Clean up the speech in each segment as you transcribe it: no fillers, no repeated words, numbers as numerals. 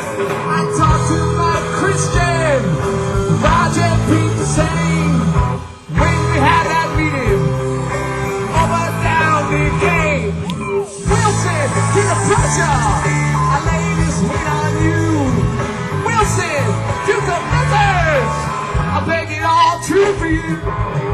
I talked to my Christian, Roger Pete the same. When we had that meeting, over down the game. Wilson, get the pressure. I lay this weight on you. Wilson, do the methods. I beg it all true for you.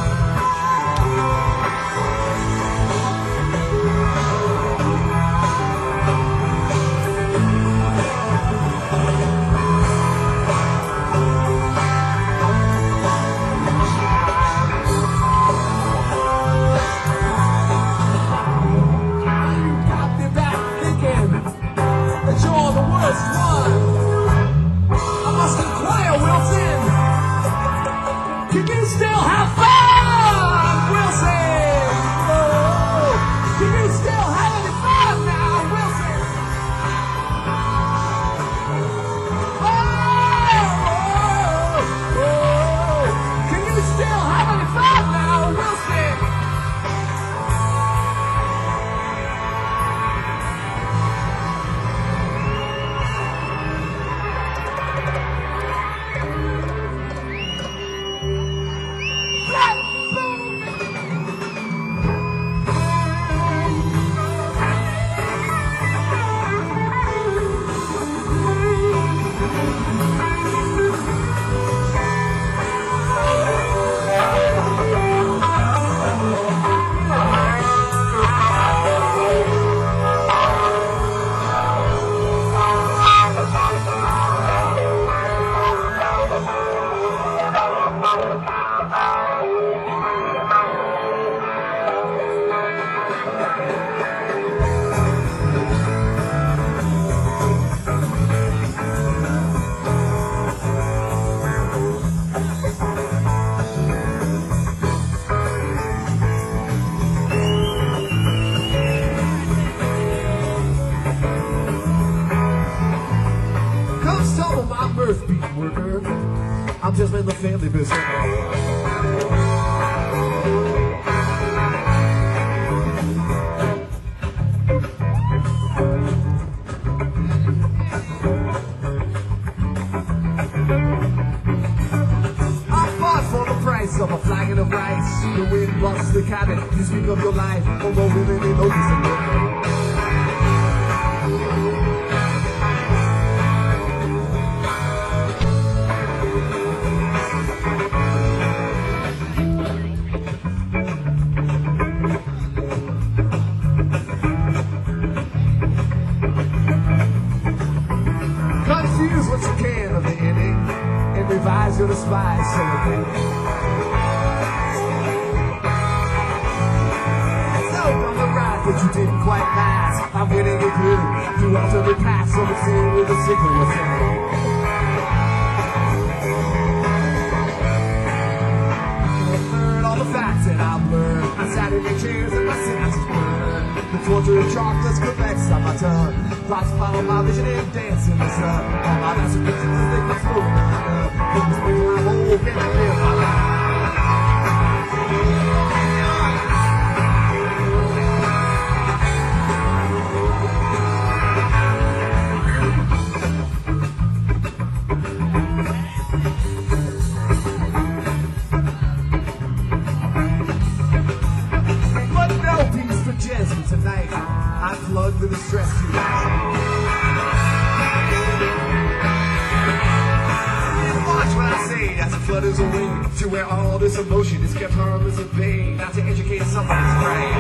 I'm just in the family business. I fought for the price of a flag and a rice. The wind busts the cabin, you speak of your life, although really they notice it. Confuse what you can of the inning and revise your despise celebrate. So on the ride that you didn't quite pass, I'm winning it good. You alter the pass on the field with a signal you're saying. Heard all the facts that I've learned. I sat in the chairs and my synapses burned. The torture of chocolates collects on my tongue. Thoughts follow my vision and dance in the sun. All my aspirations they can float in the sun. From the spring I'm old and I live my life. But no peace for Jessie tonight. I plugged in the stress too much. Watch what I say as it flutters away to where all this emotion is kept harmless and vain. Not to educate someone's brain.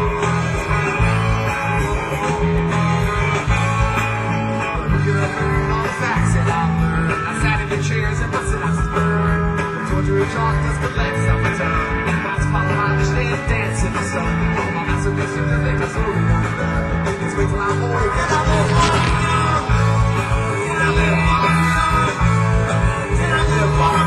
But you're learning all the facts that I've learned. I sat in the chairs and my synapses burned. The torture of chalk does collect some return. Thoughts follow my vision and dance in the sun. All my masturbation to make us slowly undone. Let's wait till I'm old and I'm old. And I live on. And I live on.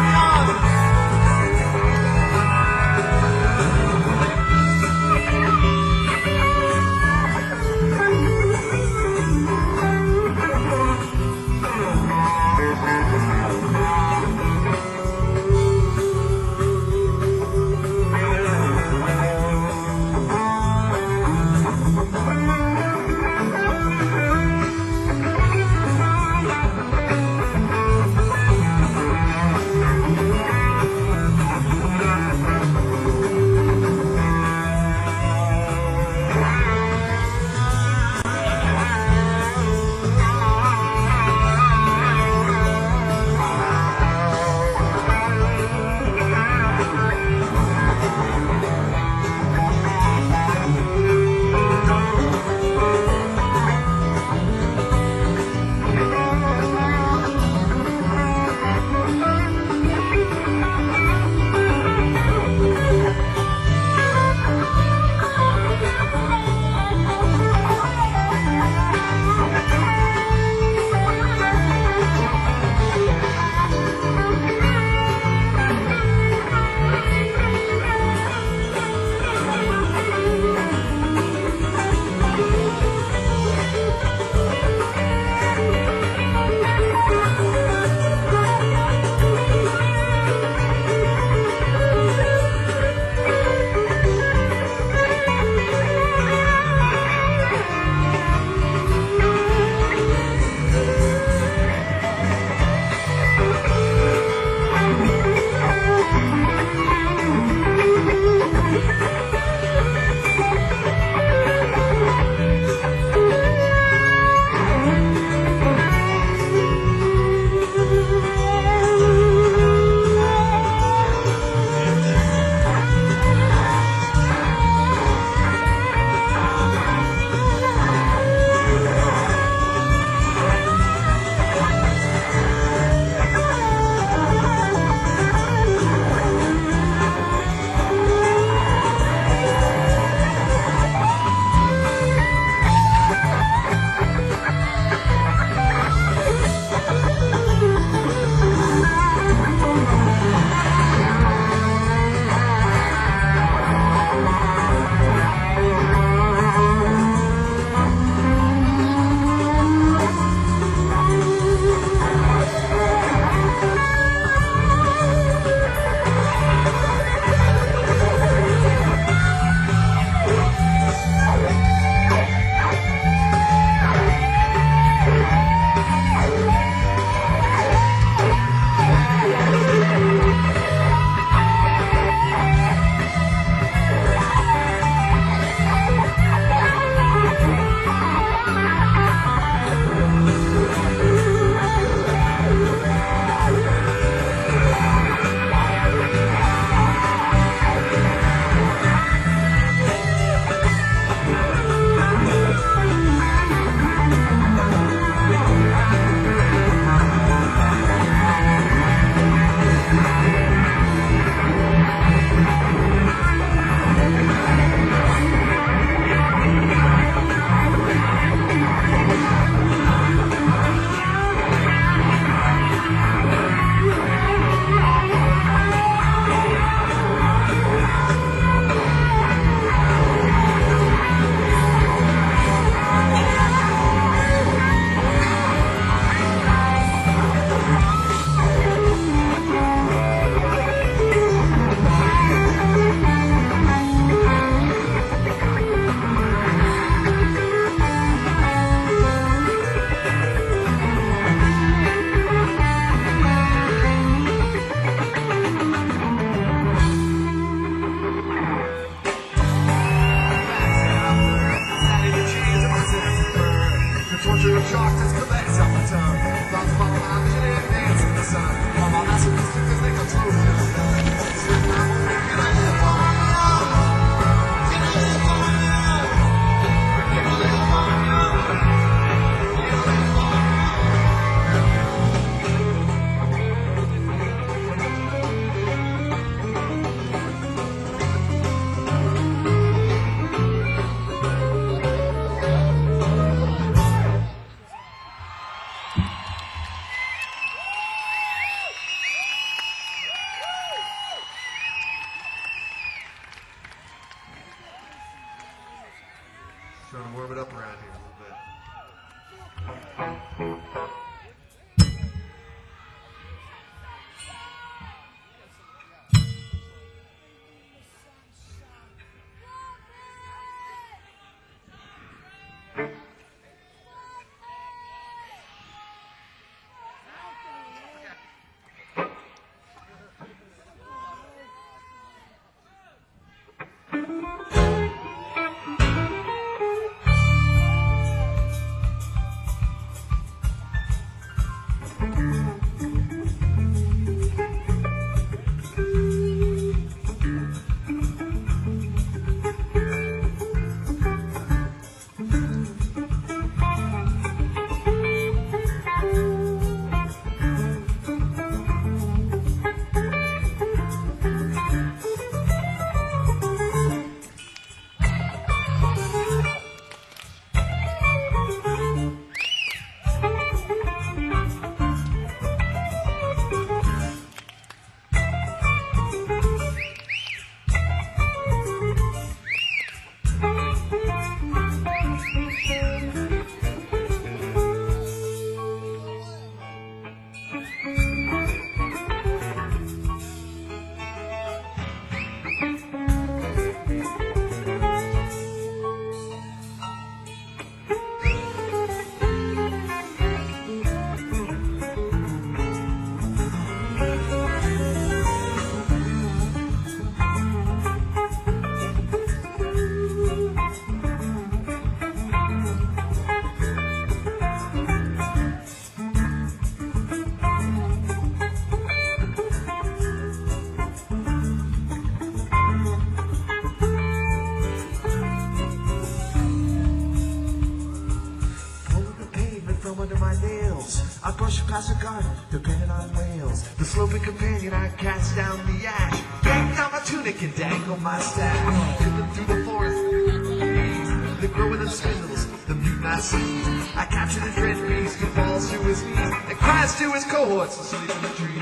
past a garden, depending on whales. The sloping companion, I cast down the ash. Yank down my tunic and dangle my staff. Driven through the forest, the growing of spindles, the mutant I see. I capture the dread beast who falls to his knees and cries to his cohorts to sleep in the tree.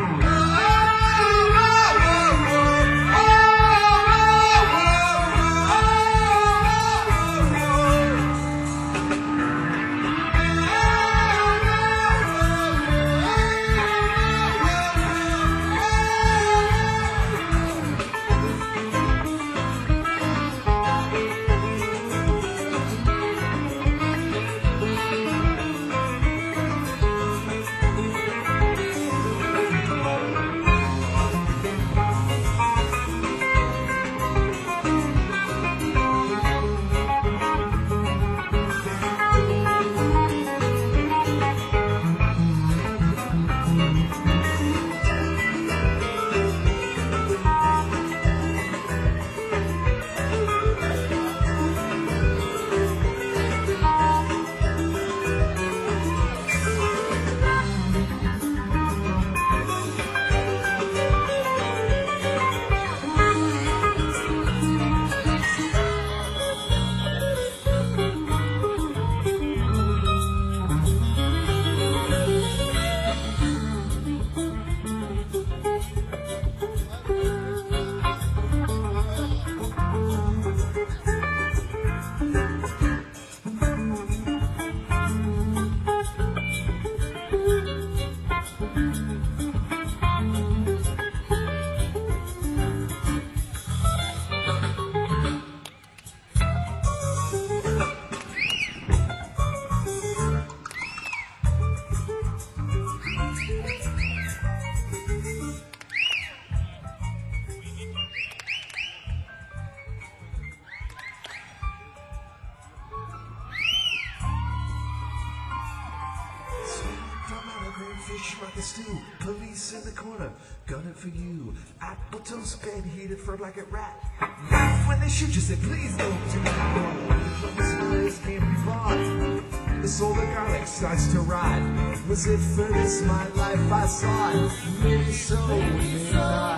Fish like a stew, police in the corner, gunning for you. Apple toast, bed heated for a blanket rat. When they shoot you, say please don't do that. The smiles can't be bought. The soul of garlic starts to rot. Was it for this my life I sought? Maybe so, maybe not.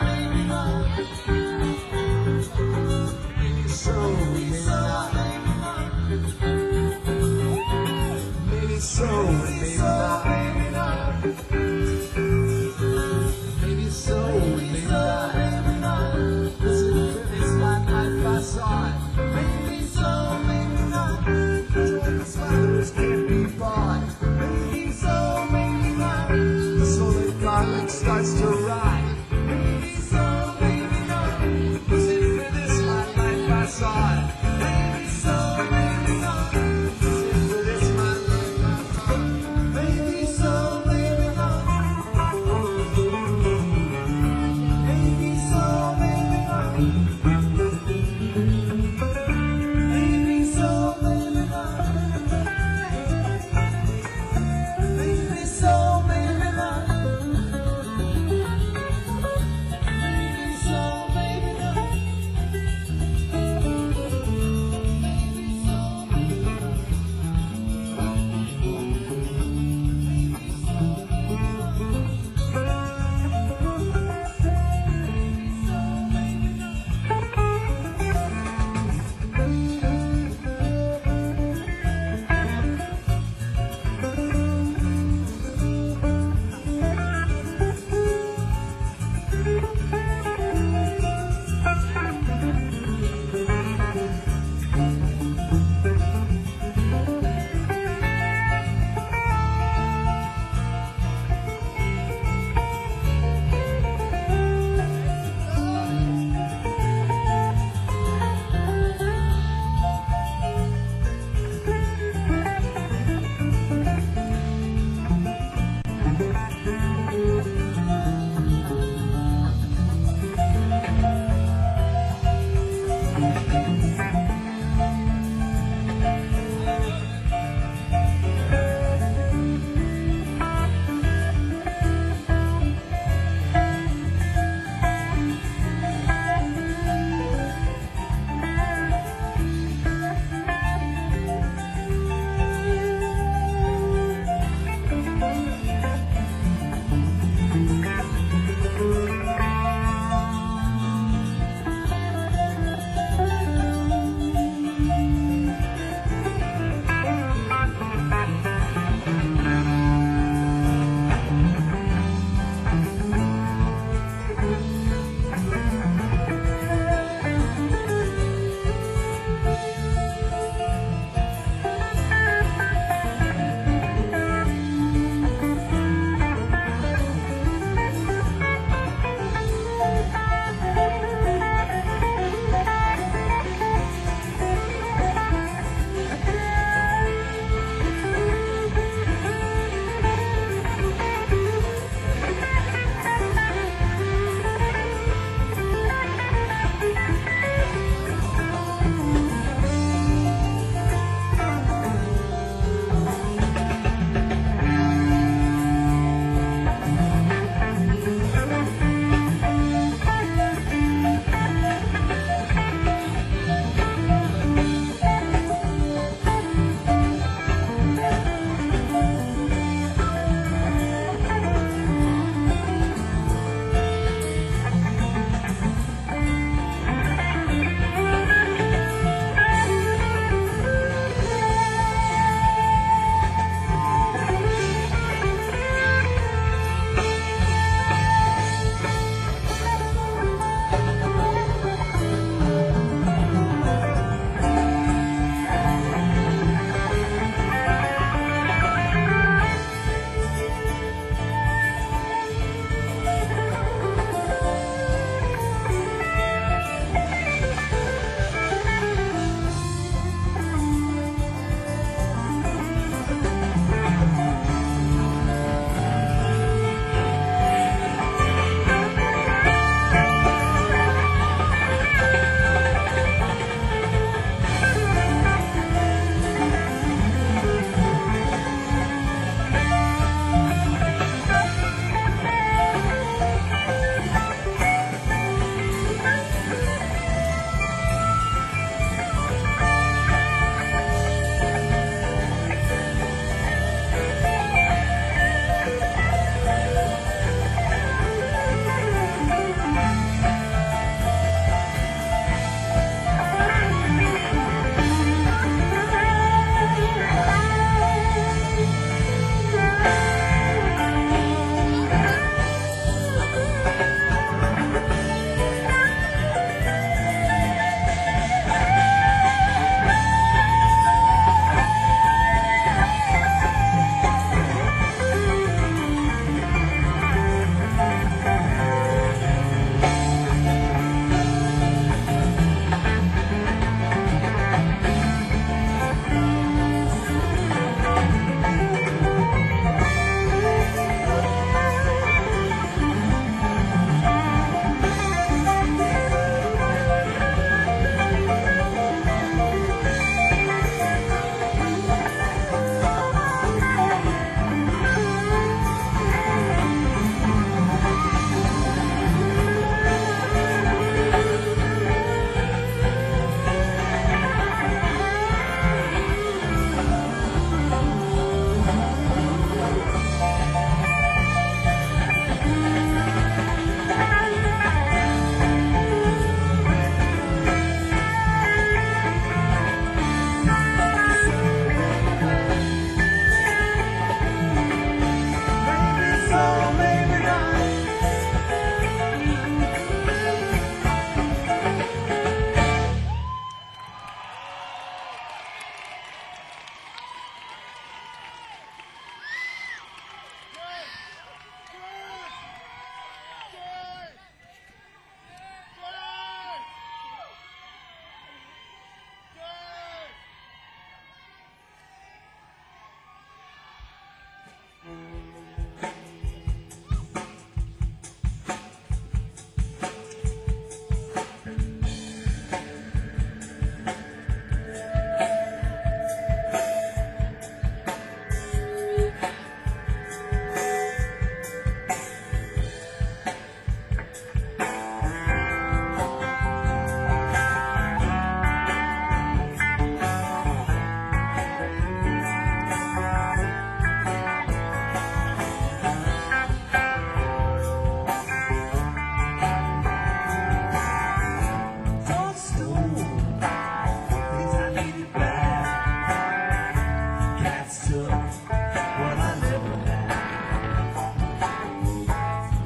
Maybe so, maybe not. Maybe so, maybe not. Maybe so, maybe not. Was it for this my life I sought? Maybe so, maybe not. The flowers can't be bought. Maybe so, maybe not. The soul of garlic starts to rot. Maybe so, maybe not. Was it for this my life I sought? Maybe so, maybe not. Was it for this my life I sought? Maybe so, maybe not. Maybe so, maybe not. Maybe so, maybe not. Maybe so, maybe not. Maybe so, maybe not.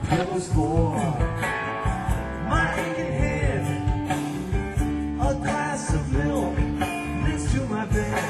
It was for my aching head, a glass of milk next to my bed.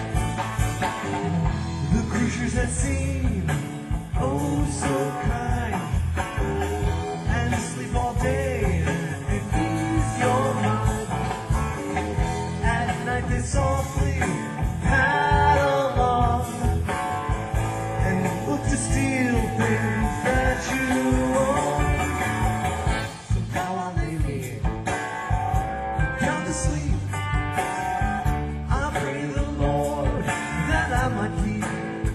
The creatures that seem oh so kind and sleep all day and ease your mind. At night they softly paddle along and look to steal things that you own. So now I lay me down to sleep. I pray the Lord that I might keep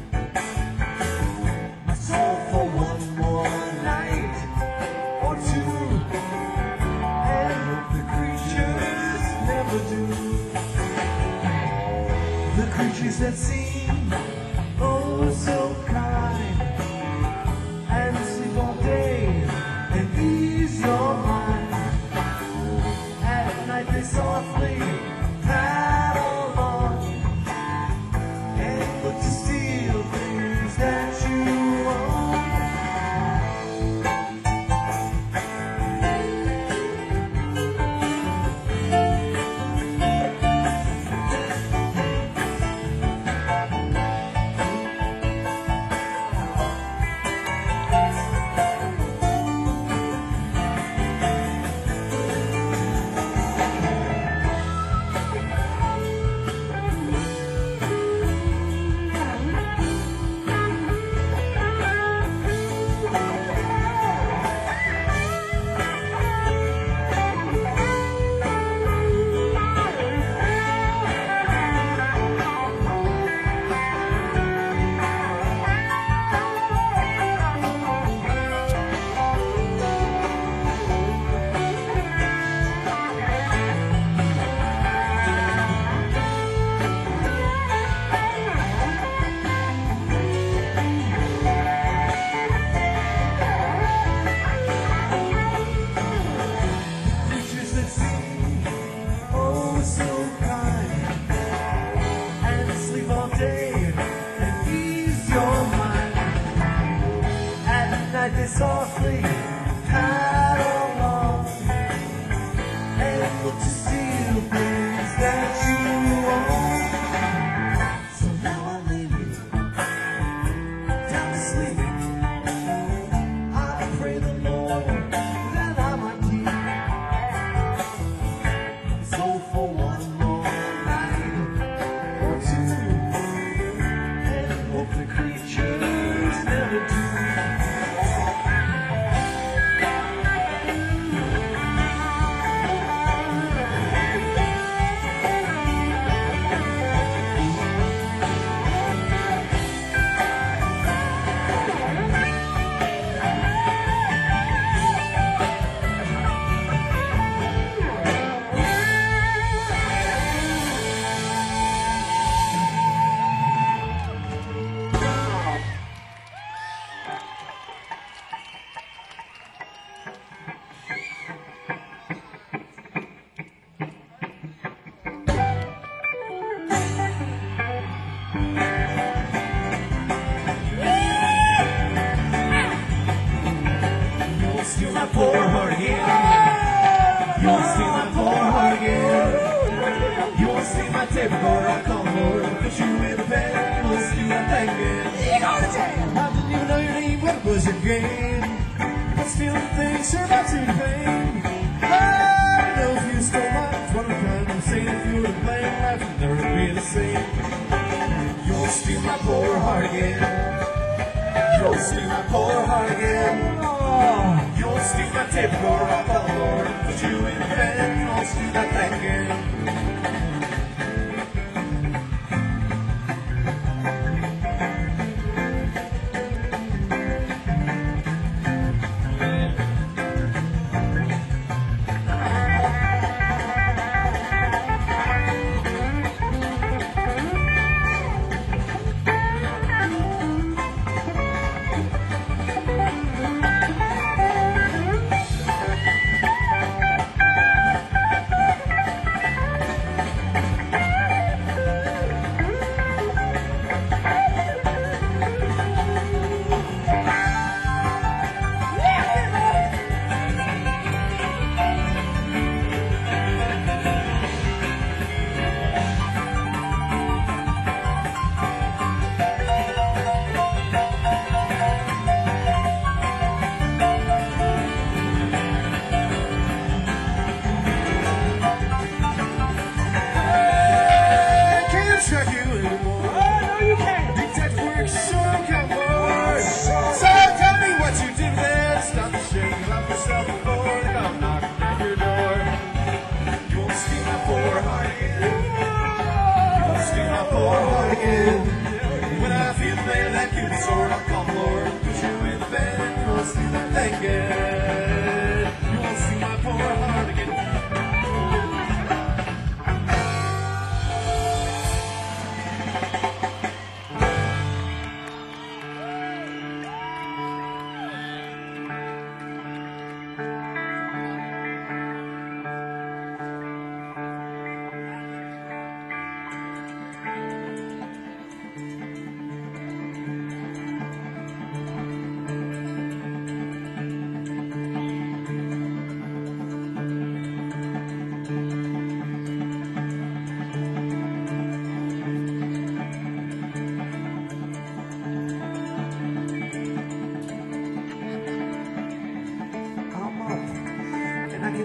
my soul for one more night or two, and hope the creatures never do. The creatures that seem oh so kind and sleep all day and ease your mind. At night they softly paddle along and look to steal things that you own. Creatures that seem oh so kind and sleep all day and ease your mind. At night they softly paddle along and look to steal things that you own. So now I lay me down to sleep. I pray the Lord that I might keep so for one more night or two, and hope the creatures never do. You'll steal my poor heart again. You'll steal my poor heart again. You'll steal my tape recorder. I'll come over and put you in the bed. You'll steal that thing again. You go to jail. I didn't even know your name, but it was your game. But stealing things sure got you to pain. I know if you stole mine, it's what I'm trying to say. If you were to play life, it'd never be the same. You'll steal my poor heart again. You'll steal my poor heart again. You'll steal my tape recorder. I'll call the Lord and put you in bed. You'll steal that thing again.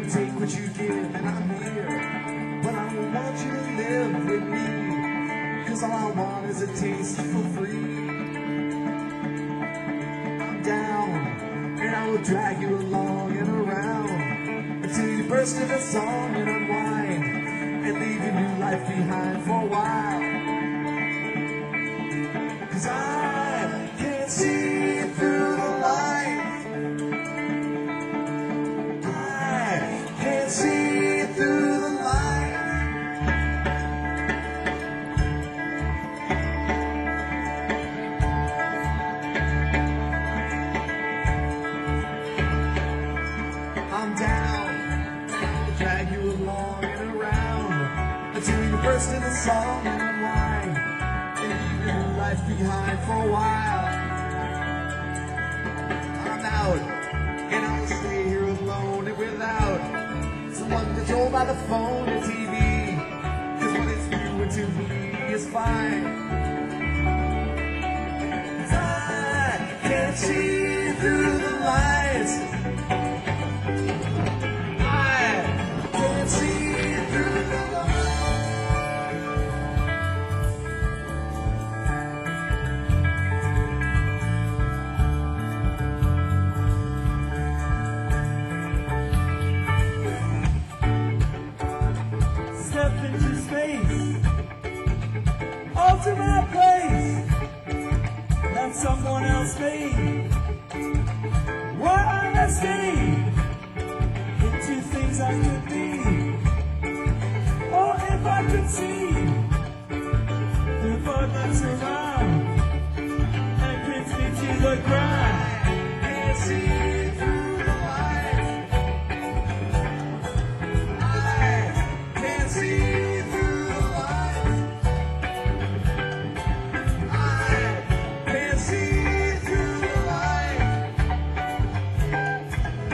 you take what you give, and I'm here. But I don't want you to live with me, 'cause all I want is a taste for free. I'm down, and I will drag you along and around until you burst into song and unwind and leave your new life behind for a while. 'Cause I can't see through the lights. I can't see through the lights. I'm down, I'll drag you along and around until you burst into song and unwind and leave your new life behind for a while. I'm out, and I'll stay here alone and without someone to control by the phone and TV, 'cause what it's doing to me is fine. 'Cause I can't see through the lights. I can't see through the lights. Step into space, alter my place, that someone else made. Why I stayed into things I could be, or if I could see the bug that's around and pins me to the ground. Can't see through the lights. I can't see through the lights. I can't see through the lights.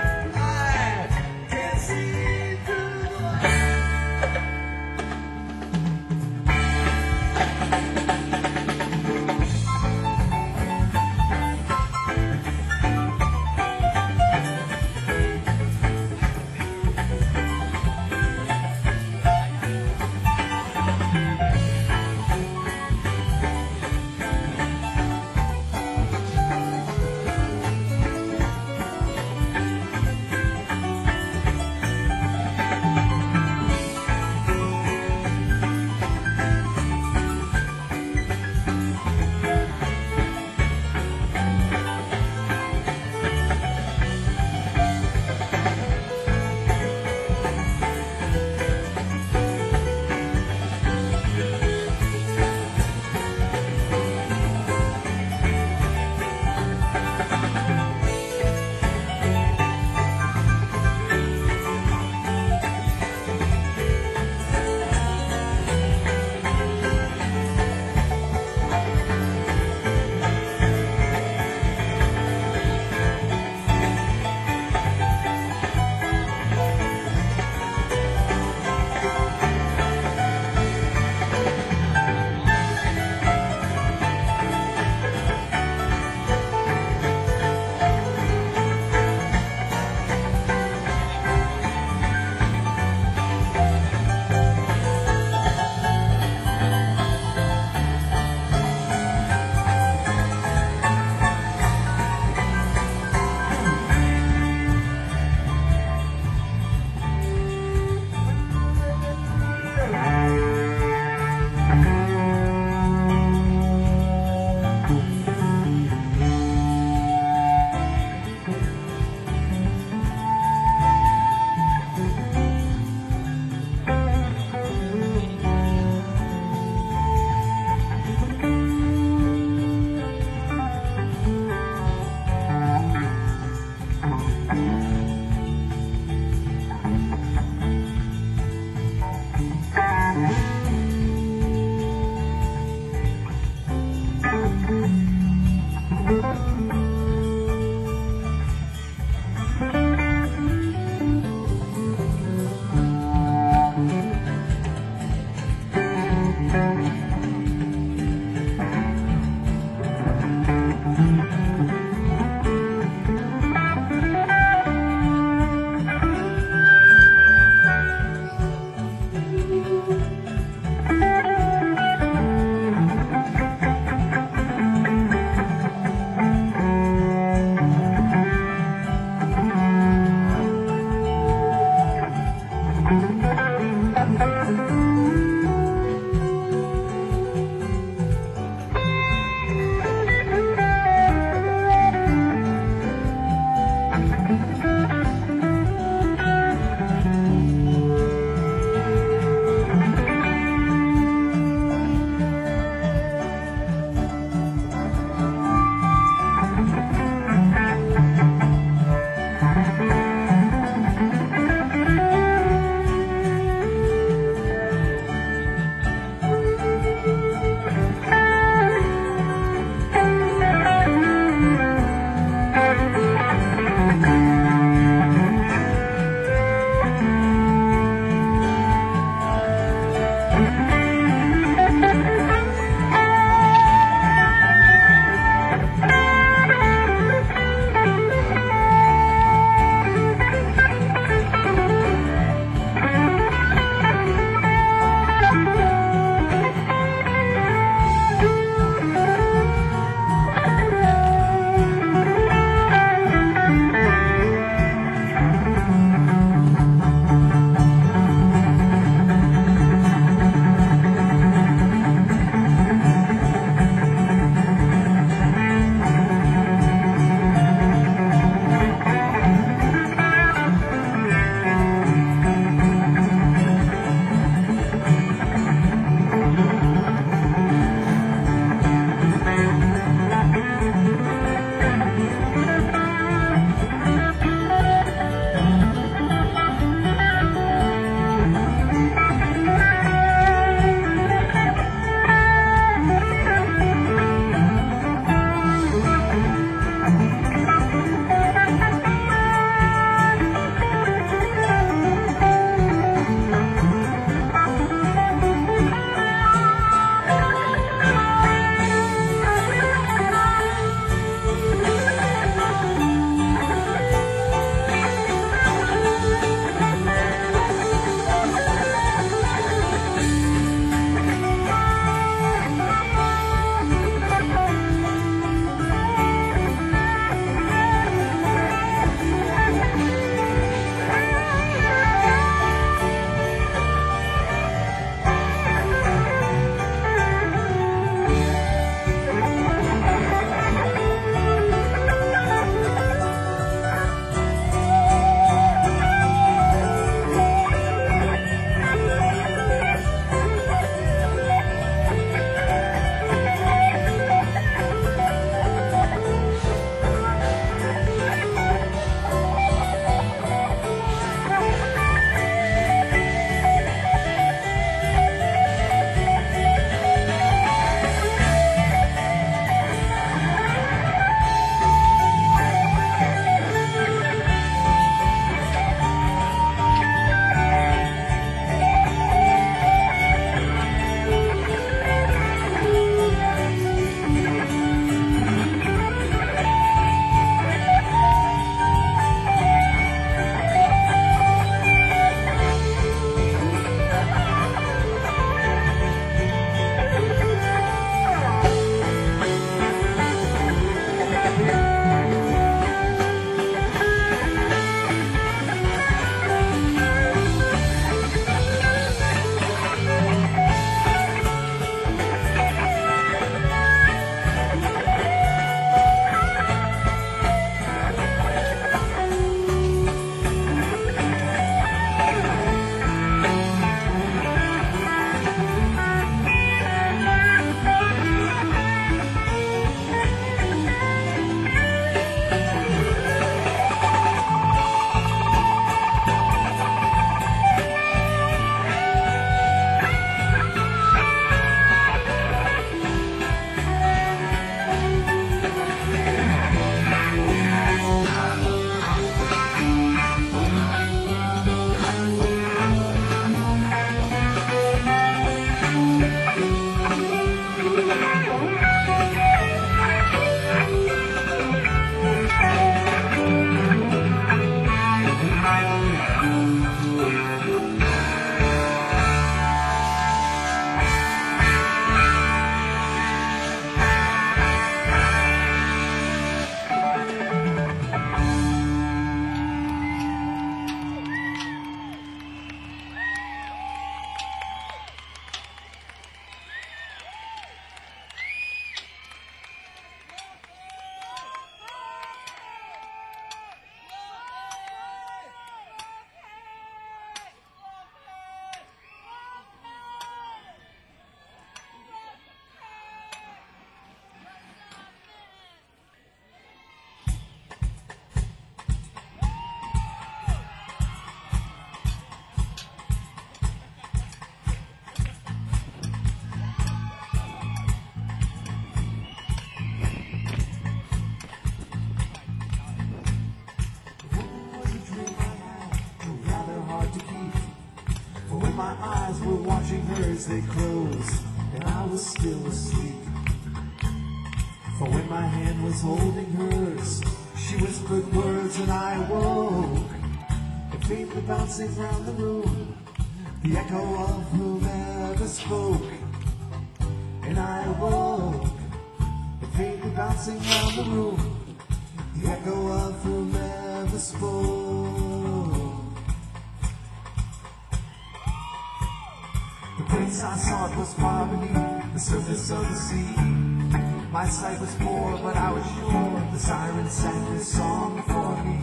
eyes were watching hers, they closed, and I was still asleep. For when my hand was holding hers, she whispered words and I awoke. And faintly bouncing round the room, the echo of whomever spoke. And I awoke, and faintly bouncing round the room, the echo of whomever spoke. The place I sought was far beneath the surface of the sea. My sight was poor, but I was sure the sirens sang this song for me.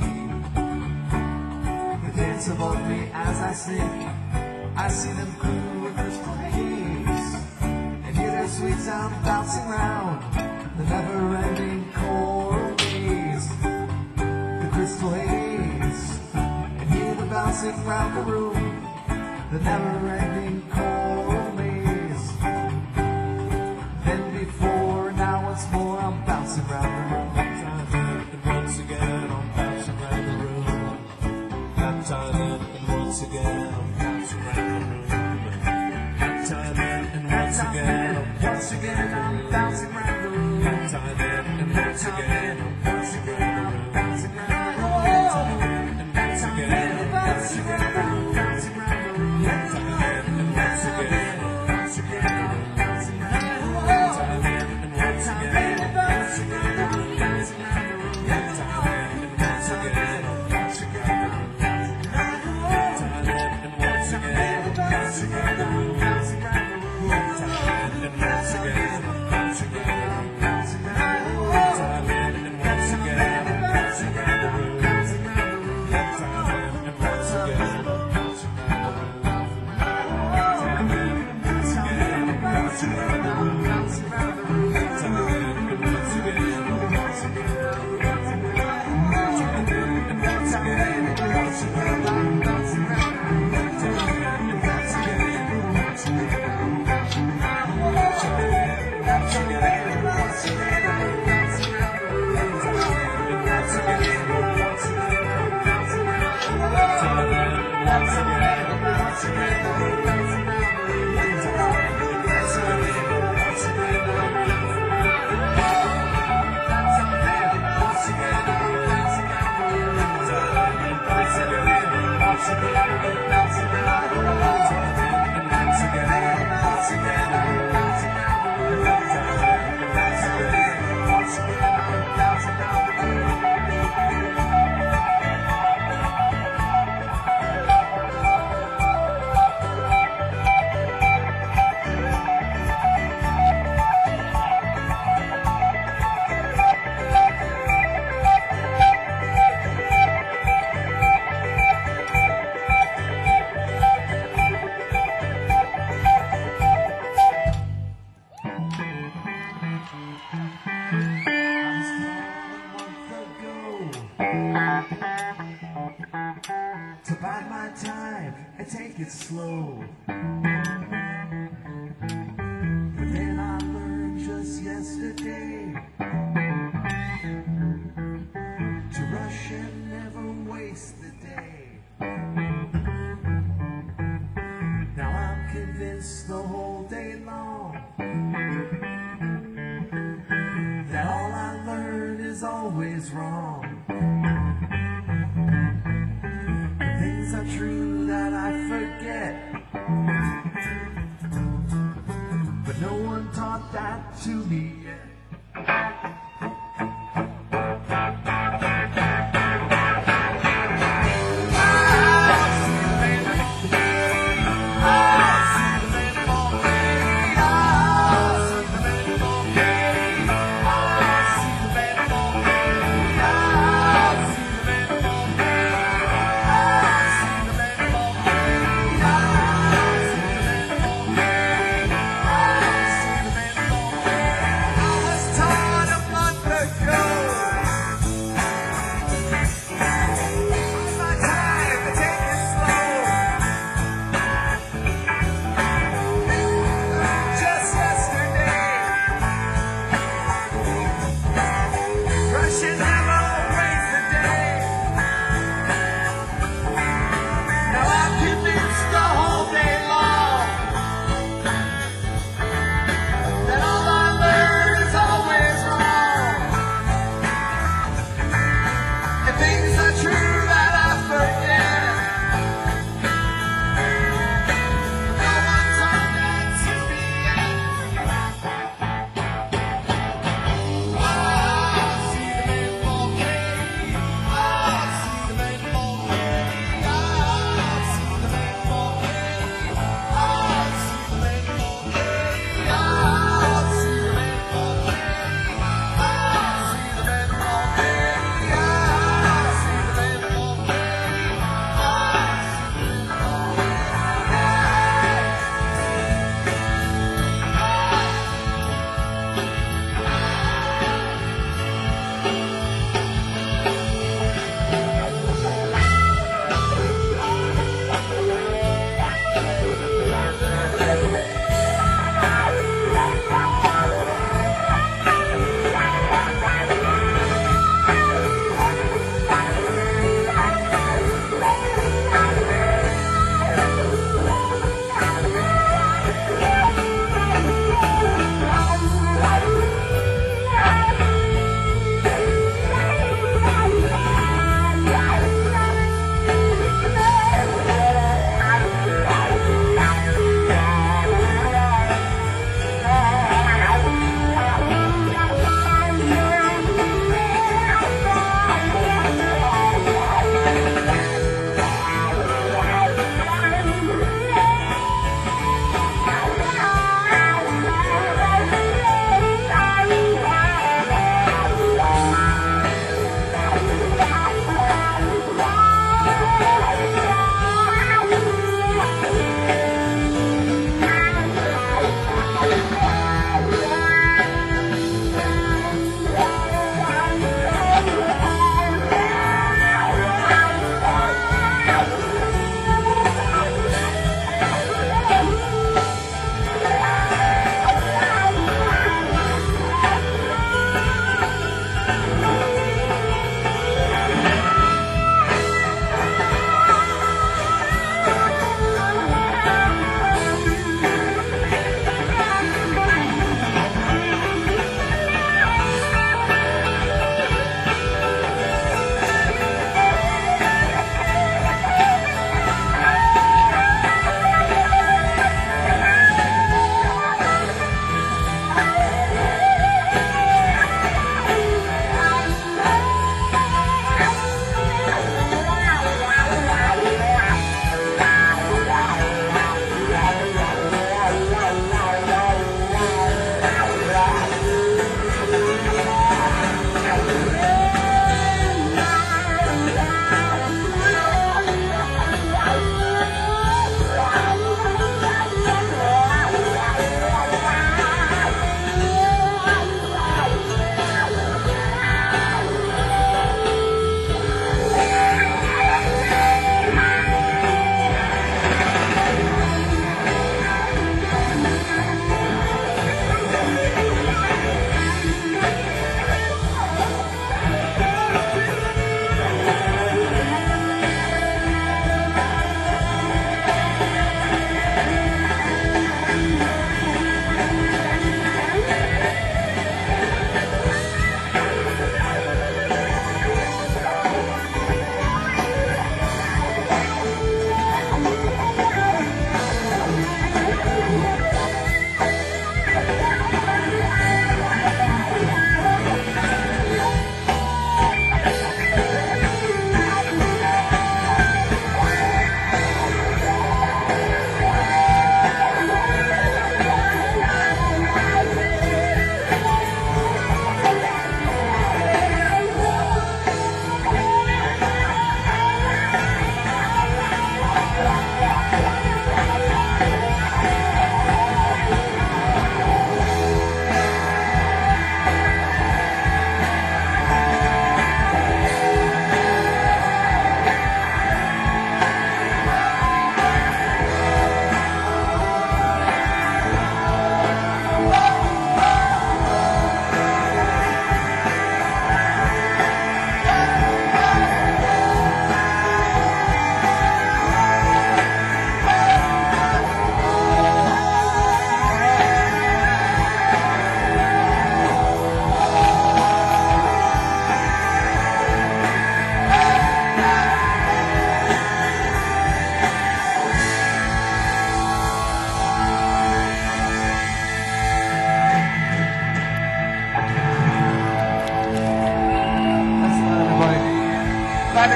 They dance above me as I sing. I see them through a crystal haze, and hear their sweet sound bouncing round the never-ending coral maze. The crystal haze, and hear the bouncing round the room, the never-ending coral maze. Then before, now once more, I'm bouncing round the room. And once again, I'm bouncing round the room. That time in, and once again, I'm bouncing round the room. That time in, and once again, I'm bouncing round the room. That time in, and once again, I'm bouncing round the room. Bouncing round the room. And once again, I'm bouncing round the room. Bouncing round the room. That time in, and once again, I'm bouncing round the room. Bouncing round the room. That time in, and once again, I'm bouncing round the room. Bouncing round the room. That time in, and once again, I'm bouncing round the room. That time in, and once again, I'm bouncing round the room. Bouncing round the room. That time in, and once again, I'm bouncing round the room. Bouncing round the room. That time in, and once again, I'm bouncing round the room. Bouncing round the room. That time in, and once again, I'm bouncing round the room. That time in, and once again, I'm bouncing round the room. Bouncing round the room. That time in, and once again, I'm bouncing round the room. That time in, and once again, I'm bouncing round the room. Bouncing round the room. That time in, and once again, I'm bouncing round the room. To bide my time and take it slow. But then I learned just yesterday to rush and never waste the day. Now I'm convinced the whole day long that all I learn is always wrong. Things are true that I forget.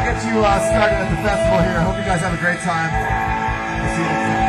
get you started at the festival here. I hope you guys have a great time. We'll see you next time.